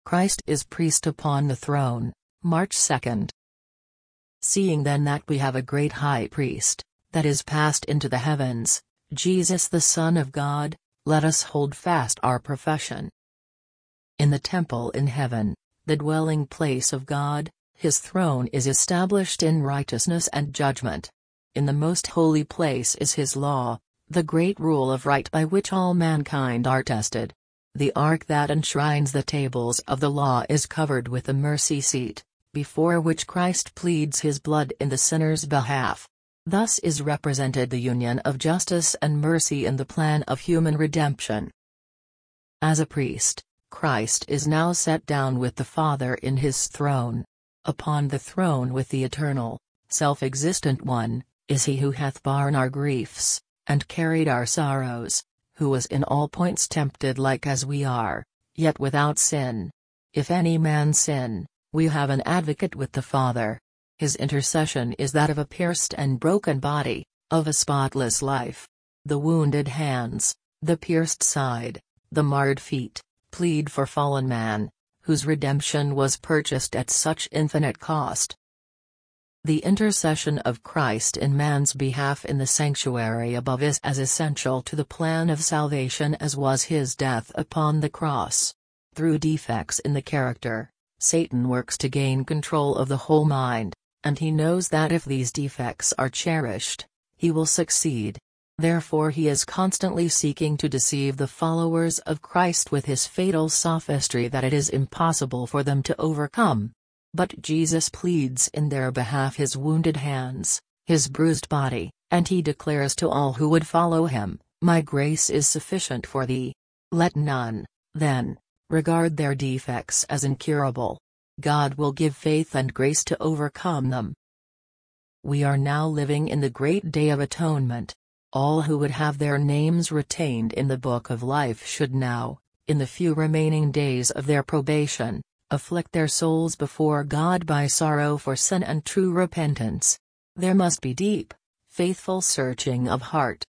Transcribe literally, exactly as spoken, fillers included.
Christ is priest upon the throne, March second. Seeing then that we have a great high priest, that is passed into the heavens, Jesus the Son of God, let us hold fast our profession. In the temple in heaven, the dwelling place of God, his throne is established in righteousness and judgment. In the most holy place is his law, the great rule of right by which all mankind are tested. The ark that enshrines the tables of the law is covered with the mercy seat, before which Christ pleads his blood in the sinner's behalf. Thus is represented the union of justice and mercy in the plan of human redemption. As a priest, Christ is now set down with the Father in his throne. Upon the throne with the eternal, self-existent One, is he who hath borne our griefs, and carried our sorrows, who was in all points tempted like as we are, yet without sin. If any man sin, we have an advocate with the Father. His intercession is that of a pierced and broken body, of a spotless life. The wounded hands, the pierced side, the marred feet, plead for fallen man, whose redemption was purchased at such infinite cost. The intercession of Christ in man's behalf in the sanctuary above is as essential to the plan of salvation as was his death upon the cross. Through defects in the character, Satan works to gain control of the whole mind, and he knows that if these defects are cherished, he will succeed. Therefore he is constantly seeking to deceive the followers of Christ with his fatal sophistry that it is impossible for them to overcome. But Jesus pleads in their behalf his wounded hands, his bruised body, and he declares to all who would follow him, "My grace is sufficient for thee." Let none, then, regard their defects as incurable. God will give faith and grace to overcome them. We are now living in the great day of atonement. All who would have their names retained in the book of life should now, in the few remaining days of their probation, afflict their souls before God by sorrow for sin and true repentance. There must be deep, faithful searching of heart,